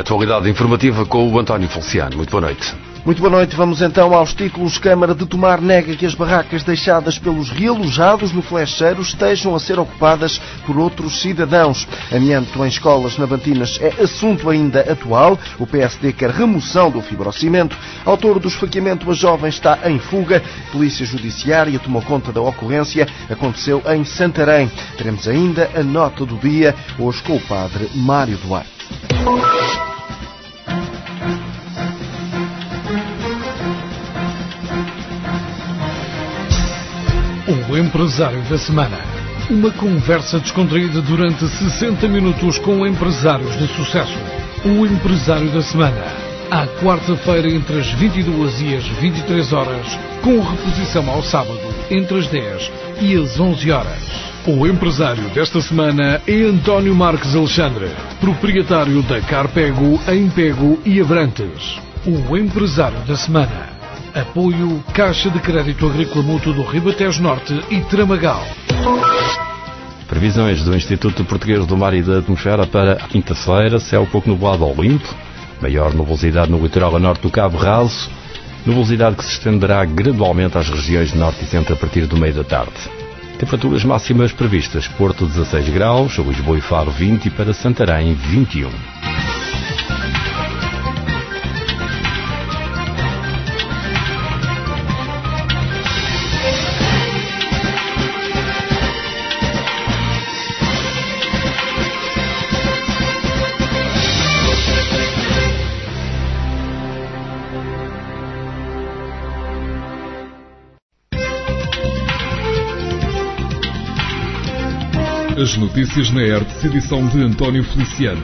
atualidade informativa com o António Feliciano. Muito boa noite. Muito boa noite. Vamos então aos títulos. Câmara de Tomar nega que as barracas deixadas pelos realojados no Flecheiro estejam a ser ocupadas por outros cidadãos. Amianto em escolas nabantinas é assunto ainda atual. O PSD quer remoção do fibrocimento. Autor do esfaqueamento a jovem está em fuga. Polícia Judiciária tomou conta da ocorrência. Aconteceu em Santarém. Teremos ainda a nota do dia, hoje com o padre Mário Duarte. O empresário da semana. Uma conversa descontraída durante 60 minutos com empresários de sucesso. O empresário da semana. À quarta-feira entre as 22 e as 23 horas, com reposição ao sábado entre as 10 e as 11 horas. O empresário desta semana é António Marques Alexandre, proprietário da Carpego, em Pego e Abrantes. O empresário da semana. Apoio Caixa de Crédito Agrícola Mútuo do Ribatejo Norte e Tramagal. Previsões do Instituto Português do Mar e da Atmosfera para a quinta-feira. Céu pouco nublado ao limpo. Maior nubosidade no litoral a norte do Cabo Raso. Nubosidade que se estenderá gradualmente às regiões de norte e centro a partir do meio da tarde. Temperaturas máximas previstas. Porto 16 graus, Lisboa e Faro 20 e para Santarém 21. As notícias na ERTE, edição de António Feliciano.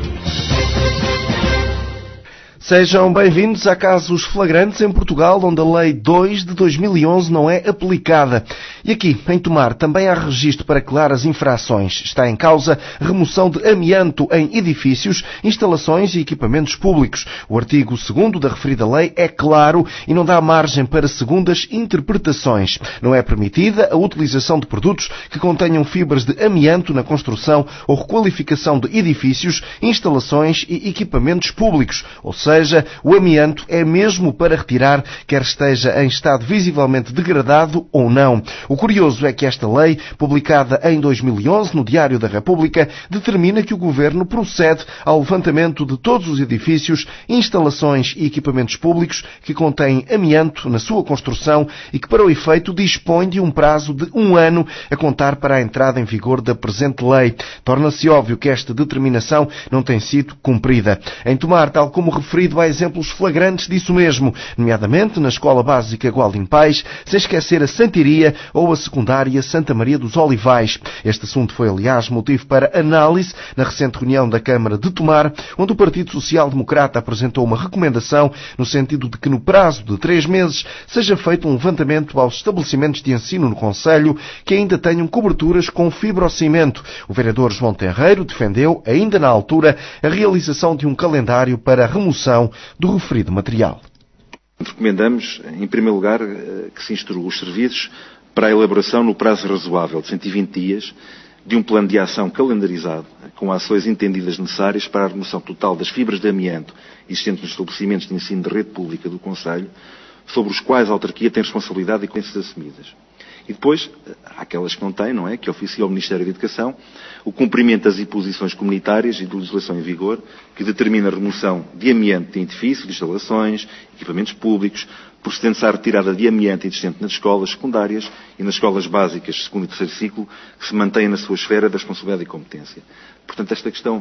Sejam bem-vindos a casos flagrantes em Portugal, onde a Lei 2 de 2011 não é aplicada. E aqui, em Tomar, também há registro para claras infrações. Está em causa remoção de amianto em edifícios, instalações e equipamentos públicos. O artigo 2º da referida lei é claro e não dá margem para segundas interpretações. Não é permitida a utilização de produtos que contenham fibras de amianto na construção ou requalificação de edifícios, instalações e equipamentos públicos, ou seja, o amianto é mesmo para retirar, quer esteja em estado visivelmente degradado ou não. O curioso é que esta lei, publicada em 2011 no Diário da República, determina que o Governo procede ao levantamento de todos os edifícios, instalações e equipamentos públicos que contêm amianto na sua construção e que, para o efeito, dispõe de um prazo de 1 ano a contar para a entrada em vigor da presente lei. Torna-se óbvio que esta determinação não tem sido cumprida. Em Tomar, tal como referido, há exemplos flagrantes disso mesmo, nomeadamente na Escola Básica Gualdim Pais, sem esquecer a Santiria ou a Secundária Santa Maria dos Olivais. Este assunto foi, aliás, motivo para análise na recente reunião da Câmara de Tomar, onde o Partido Social Democrata apresentou uma recomendação no sentido de que, no prazo de 3 meses, seja feito um levantamento aos estabelecimentos de ensino no concelho que ainda tenham coberturas com fibrocimento. O vereador João Tenreiro defendeu, ainda na altura, a realização de um calendário para a remoção do referido material. Recomendamos, em primeiro lugar, que se instrua os serviços para a elaboração, no prazo razoável de 120 dias, de um plano de ação calendarizado, com ações entendidas necessárias para a remoção total das fibras de amianto existentes nos estabelecimentos de ensino da rede pública do concelho, sobre os quais a autarquia tem responsabilidade e competências assumidas. E depois, há aquelas que não têm, não é? Que oficia ao Ministério da Educação o cumprimento das imposições comunitárias e de legislação em vigor que determina a remoção de amianto em edifícios, de instalações, equipamentos públicos, procedendo-se à retirada de amianto existente nas escolas secundárias e nas escolas básicas, segundo e terceiro ciclo, que se mantenham na sua esfera de responsabilidade e competência. Portanto, esta questão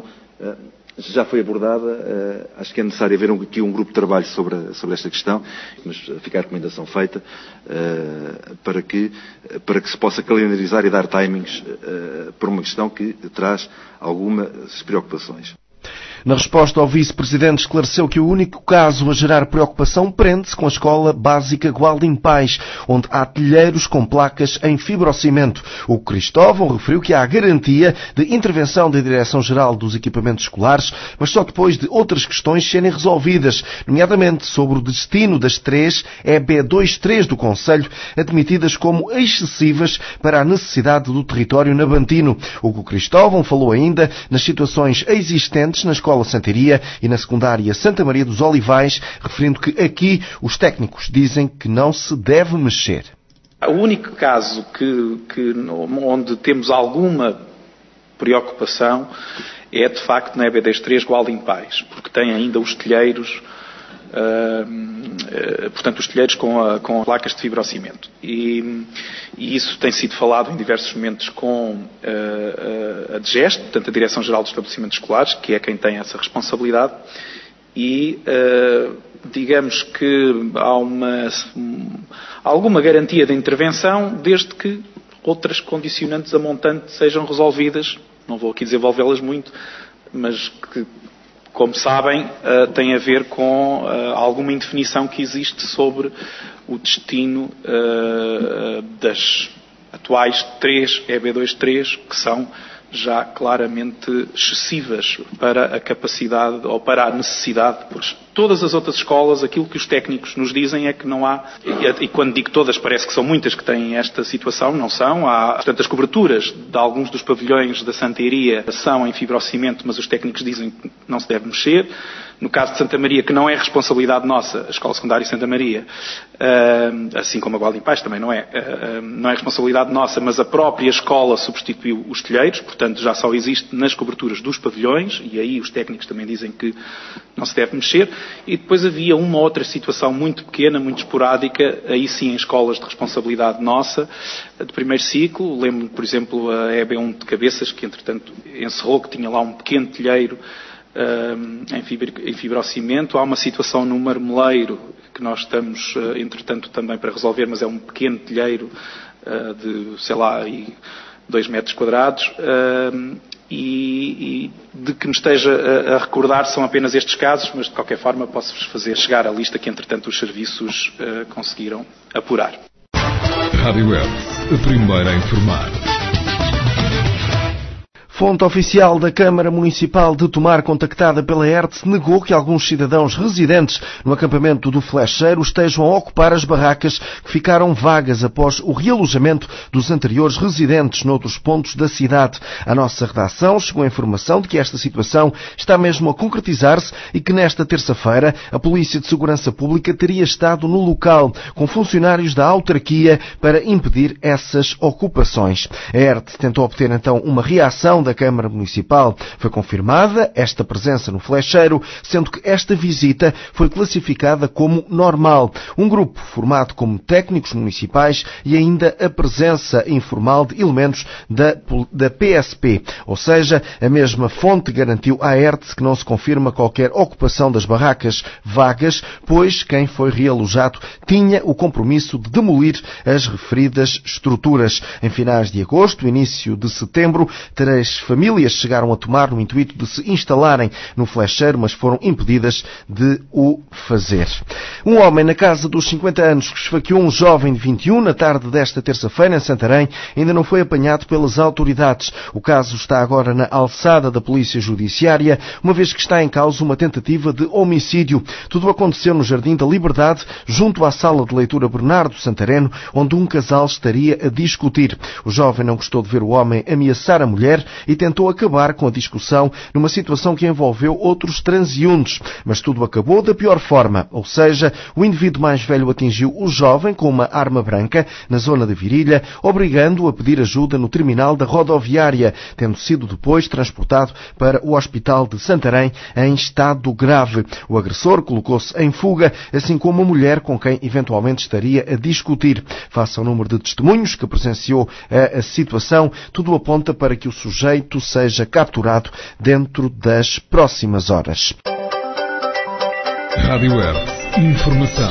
já foi abordada, acho que é necessário haver aqui um grupo de trabalho sobre esta questão, mas fica a recomendação feita para que se possa calendarizar e dar timings para uma questão que traz algumas preocupações. Na resposta, o vice-presidente esclareceu que o único caso a gerar preocupação prende-se com a Escola Básica Gualdim Pais, onde há telheiros com placas em fibrocimento. O Cristóvão referiu que há garantia de intervenção da Direção-Geral dos Equipamentos Escolares, mas só depois de outras questões serem resolvidas, nomeadamente sobre o destino das 3 EB23 do concelho, admitidas como excessivas para a necessidade do território nabantino. O Cristóvão falou ainda nas situações existentes na Escola Escola Santaria e na secundária Santa Maria dos Olivais, referindo que aqui os técnicos dizem que não se deve mexer. O único caso onde temos alguma preocupação é, de facto, na EB103 Gualdim Pais, porque tem ainda os telheiros, portanto, os telheiros com placas de fibrocimento. E isso tem sido falado em diversos momentos com a DGEST, portanto, a Direção-Geral dos Estabelecimentos Escolares, que é quem tem essa responsabilidade, e digamos que há alguma garantia de intervenção desde que outras condicionantes a montante sejam resolvidas. Não vou aqui desenvolvê-las muito, mas que, como sabem, tem a ver com alguma indefinição que existe sobre o destino das atuais 3 EB23, que são já claramente excessivas para a capacidade ou para a necessidade, porque todas as outras escolas, aquilo que os técnicos nos dizem é que não há, e quando digo todas parece que são muitas que têm esta situação, não são. Portanto, as coberturas de alguns dos pavilhões da Santa Iria são em fibrocimento, mas os técnicos dizem que não se deve mexer. No caso de Santa Maria, que não é responsabilidade nossa, a Escola Secundária Santa Maria, assim como a Gualdim Pais também não é responsabilidade nossa, mas a própria escola substituiu os telheiros, portanto já só existe nas coberturas dos pavilhões, e aí os técnicos também dizem que não se deve mexer. E depois havia uma outra situação muito pequena, muito esporádica, aí sim em escolas de responsabilidade nossa, de primeiro ciclo. Lembro-me, por exemplo, a EB1 de Cabeças, que entretanto encerrou, que tinha lá um pequeno telheiro em fibrocimento. Há uma situação no Marmeleiro que nós estamos, entretanto, também para resolver, mas é um pequeno telheiro de, 2 metros quadrados, e de que me esteja a recordar são apenas estes casos, mas de qualquer forma posso-vos fazer chegar a lista que, entretanto, os serviços conseguiram apurar. Rádio Hertz, a primeira a informar. Fonte oficial da Câmara Municipal de Tomar, contactada pela Hertz, negou que alguns cidadãos residentes no acampamento do Flecheiro estejam a ocupar as barracas que ficaram vagas após o realojamento dos anteriores residentes noutros pontos da cidade. A nossa redação chegou a informação de que esta situação está mesmo a concretizar-se e que nesta terça-feira a Polícia de Segurança Pública teria estado no local com funcionários da autarquia para impedir essas ocupações. A Hertz tentou obter então uma reação da Câmara Municipal. Foi confirmada esta presença no Flecheiro, sendo que esta visita foi classificada como normal. Um grupo formado como técnicos municipais e ainda a presença informal de elementos da PSP. Ou seja, a mesma fonte garantiu à Hertz que não se confirma qualquer ocupação das barracas vagas, pois quem foi realojado tinha o compromisso de demolir as referidas estruturas. Em finais de agosto, início de setembro, 3 famílias chegaram a tomar no intuito de se instalarem no Flecheiro, mas foram impedidas de o fazer. Um homem na casa dos 50 anos que esfaqueou um jovem de 21 na tarde desta terça-feira em Santarém ainda não foi apanhado pelas autoridades. O caso está agora na alçada da Polícia Judiciária, uma vez que está em causa uma tentativa de homicídio. Tudo aconteceu no Jardim da Liberdade, junto à sala de leitura Bernardo Santareno, onde um casal estaria a discutir. O jovem não gostou de ver o homem ameaçar a mulher e tentou acabar com a discussão numa situação que envolveu outros transeuntes. Mas tudo acabou da pior forma, ou seja, o indivíduo mais velho atingiu o jovem com uma arma branca na zona da virilha, obrigando-o a pedir ajuda no terminal da rodoviária, tendo sido depois transportado para o Hospital de Santarém em estado grave. O agressor colocou-se em fuga, assim como a mulher com quem eventualmente estaria a discutir. Face ao número de testemunhos que presenciou a situação, tudo aponta para que o sujeito seja capturado dentro das próximas horas. Rádio Hertz, informação.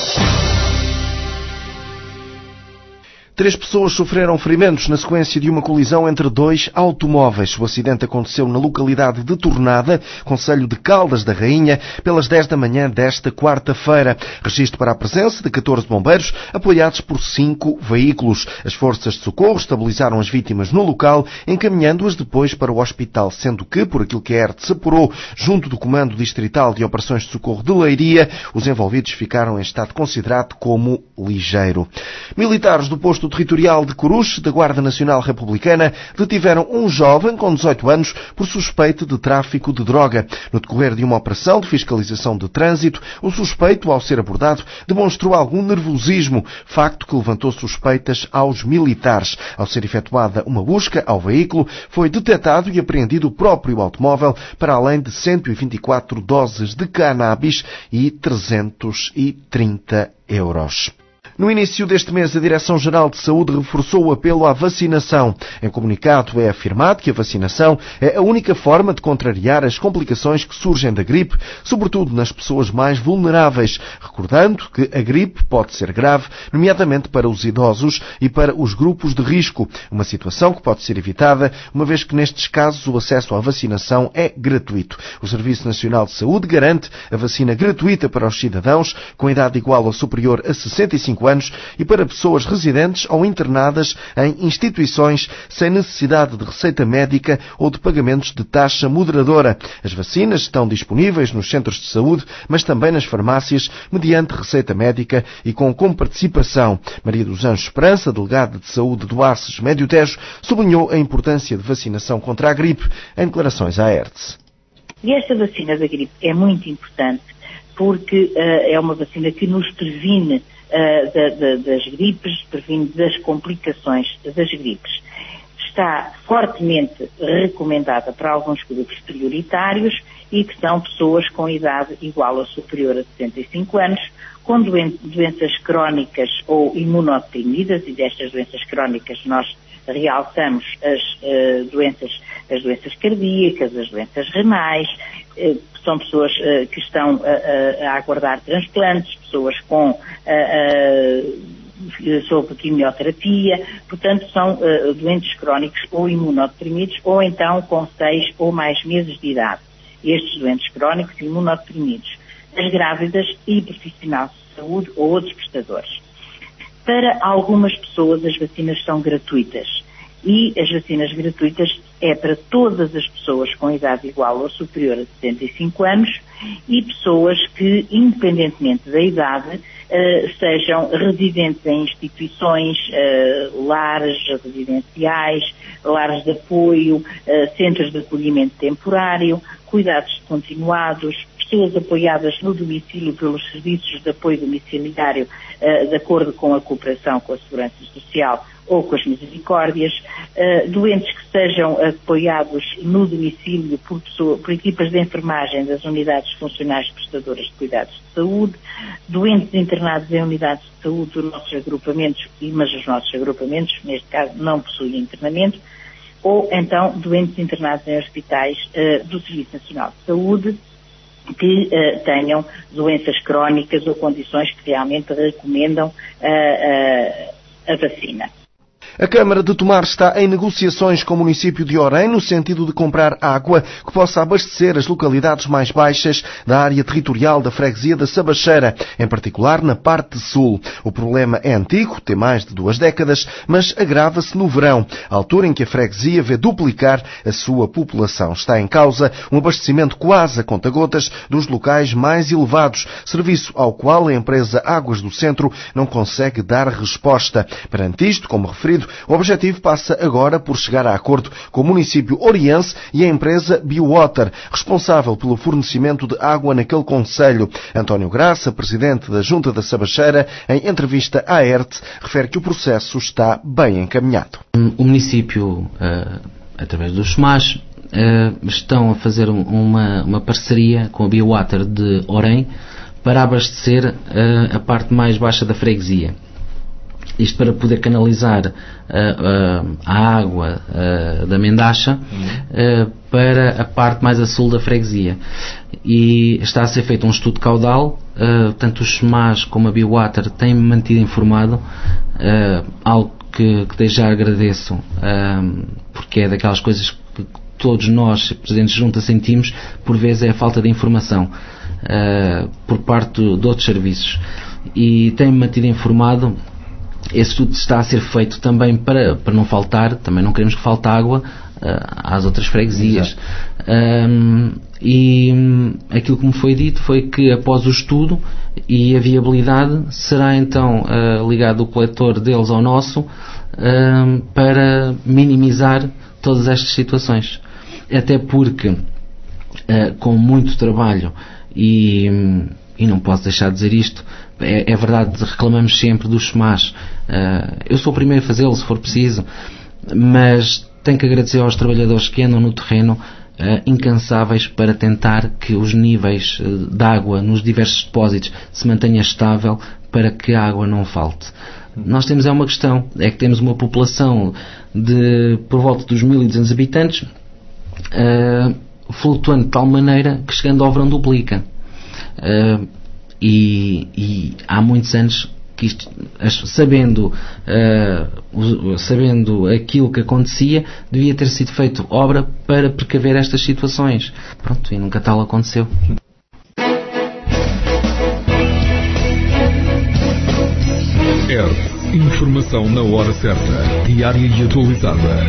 3 pessoas sofreram ferimentos na sequência de uma colisão entre 2 automóveis. O acidente aconteceu na localidade de Tornada, concelho de Caldas da Rainha, pelas 10 da manhã desta quarta-feira. Registro para a presença de 14 bombeiros, apoiados por 5 veículos. As forças de socorro estabilizaram as vítimas no local, encaminhando-as depois para o hospital, sendo que, por aquilo que a Hertz apurou junto do Comando Distrital de Operações de Socorro de Leiria, os envolvidos ficaram em estado considerado como ligeiro. Militares do posto posto territorial de Coruche, da Guarda Nacional Republicana, detiveram um jovem com 18 anos por suspeita de tráfico de droga. No decorrer de uma operação de fiscalização de trânsito, o suspeito, ao ser abordado, demonstrou algum nervosismo, facto que levantou suspeitas aos militares. Ao ser efetuada uma busca ao veículo, foi detectado e apreendido o próprio automóvel, para além de 124 doses de cannabis e 330 euros. No início deste mês, a Direção-Geral de Saúde reforçou o apelo à vacinação. Em comunicado é afirmado que a vacinação é a única forma de contrariar as complicações que surgem da gripe, sobretudo nas pessoas mais vulneráveis, recordando que a gripe pode ser grave, nomeadamente para os idosos e para os grupos de risco, uma situação que pode ser evitada, uma vez que nestes casos o acesso à vacinação é gratuito. O Serviço Nacional de Saúde garante a vacina gratuita para os cidadãos com idade igual ou superior a 65 anos e para pessoas residentes ou internadas em instituições sem necessidade de receita médica ou de pagamentos de taxa moderadora. As vacinas estão disponíveis nos centros de saúde, mas também nas farmácias, mediante receita médica e com comparticipação. Maria dos Anjos Esperança, delegada de saúde do ACES Médio Tejo, sublinhou a importância de vacinação contra a gripe em declarações à ERTS. E esta vacina da gripe é muito importante porque é uma vacina que nos previne das gripes, previne das complicações das gripes. Está fortemente recomendada para alguns grupos prioritários e que são pessoas com idade igual ou superior a 65 anos, com doenças crónicas ou imunodeprimidas, e destas doenças crónicas nós realçamos as doenças cardíacas, as doenças renais, são pessoas que estão a aguardar transplantes, pessoas sob quimioterapia, portanto são doentes crónicos ou imunodeprimidos ou então com 6 ou mais meses de idade. Estes doentes crónicos e imunodeprimidos, as grávidas e profissionais de saúde ou outros prestadores. Para algumas pessoas as vacinas são gratuitas. E as vacinas gratuitas é para todas as pessoas com idade igual ou superior a 75 anos e pessoas que, independentemente da idade, sejam residentes em instituições, lares residenciais, lares de apoio, centros de acolhimento temporário, cuidados continuados, pessoas apoiadas no domicílio pelos serviços de apoio domiciliário, de acordo com a cooperação com a Segurança Social ou com as misericórdias, doentes que sejam apoiados no domicílio por equipas de enfermagem das unidades funcionais prestadoras de cuidados de saúde, doentes internados em unidades de saúde dos nossos agrupamentos, mas os nossos agrupamentos, neste caso, não possuem internamento, ou então doentes internados em hospitais do Serviço Nacional de Saúde, que tenham doenças crónicas ou condições que realmente recomendam a vacina. A Câmara de Tomar está em negociações com o município de Orem no sentido de comprar água que possa abastecer as localidades mais baixas da área territorial da freguesia da Sabacheira, em particular na parte sul. O problema é antigo, tem mais de 2 décadas, mas agrava-se no verão, altura em que a freguesia vê duplicar a sua população. Está em causa um abastecimento quase a conta-gotas dos locais mais elevados, serviço ao qual a empresa Águas do Centro não consegue dar resposta. Perante isto, como referido, o objetivo passa agora por chegar a acordo com o município oriense e a empresa BioWater, responsável pelo fornecimento de água naquele concelho. António Graça, presidente da Junta da Sabacheira, em entrevista à ERTE, refere que o processo está bem encaminhado. O município, através dos SMAS, estão a fazer uma parceria com a BioWater de Orem para abastecer a parte mais baixa da freguesia. Isto para poder canalizar a água da Mendacha para a parte mais a sul da freguesia. E está a ser feito um estudo caudal, tanto os SMAS como a BioWater têm-me mantido informado, algo que desde já agradeço, porque é daquelas coisas que todos nós, presidentes de junta, sentimos, por vezes é a falta de informação por parte de outros serviços. E têm-me mantido informado. Esse estudo está a ser feito também para não faltar, também não queremos que falte água às outras freguesias. E aquilo que me foi dito foi que após o estudo e a viabilidade será então ligado o coletor deles ao nosso para minimizar todas estas situações. Até porque com muito trabalho e não posso deixar de dizer isto, é verdade, reclamamos sempre dos SMAs. Eu sou o primeiro a fazê-lo se for preciso, mas tenho que agradecer aos trabalhadores que andam no terreno incansáveis para tentar que os níveis de água nos diversos depósitos se mantenha estável para que a água não falte. Nós temos uma questão, é que temos uma população de por volta dos 1.200 habitantes flutuando de tal maneira que chegando ao verão duplica. E há muitos anos que isto, sabendo aquilo que acontecia, devia ter sido feito obra para precaver estas situações. Pronto, e nunca tal aconteceu. Informação na hora certa, diária e atualizada.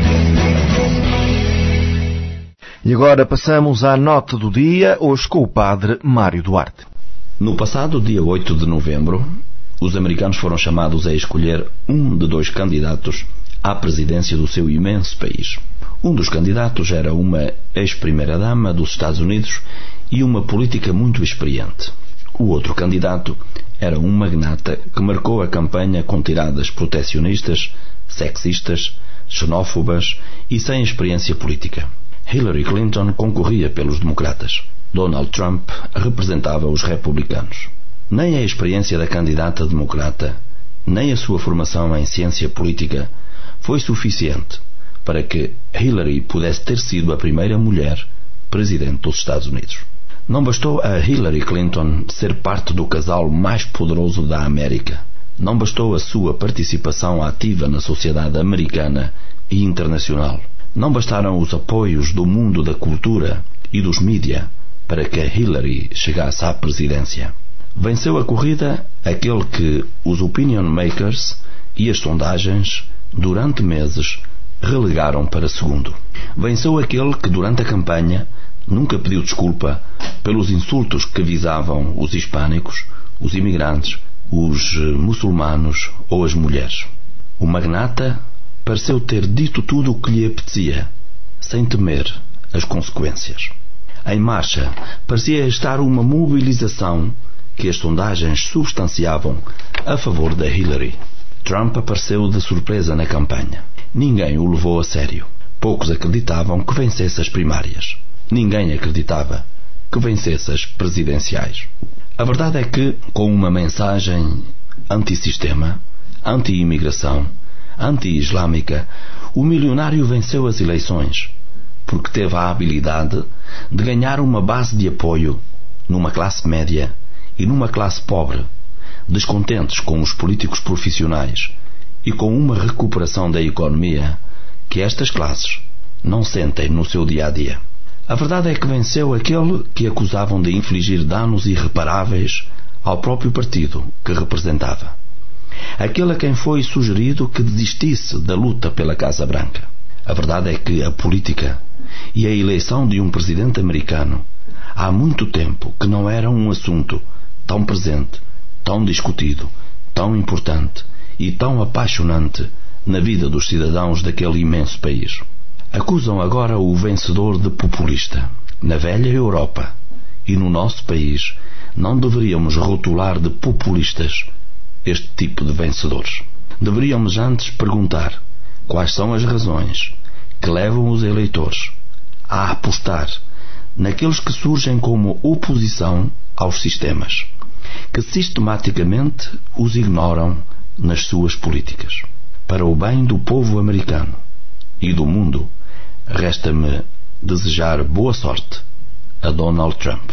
E agora passamos à nota do dia, hoje com o padre Mário Duarte. No passado dia 8 de novembro, os americanos foram chamados a escolher um de 2 candidatos à presidência do seu imenso país. Um dos candidatos era uma ex-primeira-dama dos Estados Unidos e uma política muito experiente. O outro candidato era um magnata que marcou a campanha com tiradas protecionistas, sexistas, xenófobas e sem experiência política. Hillary Clinton concorria pelos democratas. Donald Trump representava os republicanos. Nem a experiência da candidata democrata, nem a sua formação em ciência política foi suficiente para que Hillary pudesse ter sido a primeira mulher presidente dos Estados Unidos. Não bastou a Hillary Clinton ser parte do casal mais poderoso da América. Não bastou a sua participação ativa na sociedade americana e internacional. Não bastaram os apoios do mundo da cultura e dos mídia para que Hillary chegasse à presidência. Venceu a corrida aquele que os opinion makers e as sondagens, durante meses, relegaram para segundo. Venceu aquele que, durante a campanha, nunca pediu desculpa pelos insultos que visavam os hispânicos, os imigrantes, os muçulmanos ou as mulheres. O magnata pareceu ter dito tudo o que lhe apetecia, sem temer as consequências. Em marcha parecia estar uma mobilização que as sondagens substanciavam a favor da Hillary. Trump apareceu de surpresa na campanha. Ninguém o levou a sério. Poucos acreditavam que vencesse as primárias. Ninguém acreditava que vencesse as presidenciais. A verdade é que, com uma mensagem antissistema, anti-imigração, anti-islâmica, o milionário venceu as eleições, porque teve a habilidade de ganhar uma base de apoio numa classe média e numa classe pobre, descontentes com os políticos profissionais e com uma recuperação da economia que estas classes não sentem no seu dia-a-dia. A verdade é que venceu aquele que acusavam de infligir danos irreparáveis ao próprio partido que representava. Aquele a quem foi sugerido que desistisse da luta pela Casa Branca. A verdade é que a política e a eleição de um presidente americano há muito tempo que não era um assunto tão presente, tão discutido, tão importante e tão apaixonante na vida dos cidadãos daquele imenso país. Acusam agora o vencedor de populista. Na velha Europa e no nosso país não deveríamos rotular de populistas este tipo de vencedores. Deveríamos antes perguntar quais são as razões que levam os eleitores a apostar naqueles que surgem como oposição aos sistemas, que sistematicamente os ignoram nas suas políticas. Para o bem do povo americano e do mundo, resta-me desejar boa sorte a Donald Trump.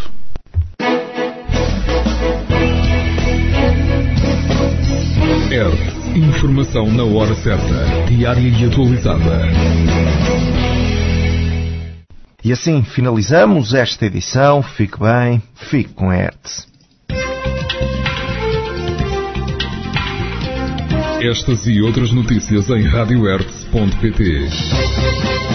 Informação na hora certa, diária e atualizada. E assim finalizamos esta edição. Fique bem, fique com a Hertz. Estas e outras notícias em radiohertz.pt.